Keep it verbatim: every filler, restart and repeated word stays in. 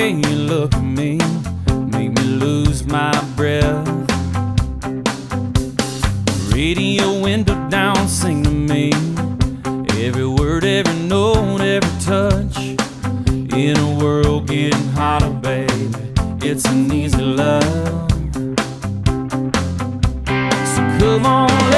way you look at me make me lose my breath. Radio window down, sing to me every word, every note, every touch. In a world getting hotter, baby, it's an easy love. So come on,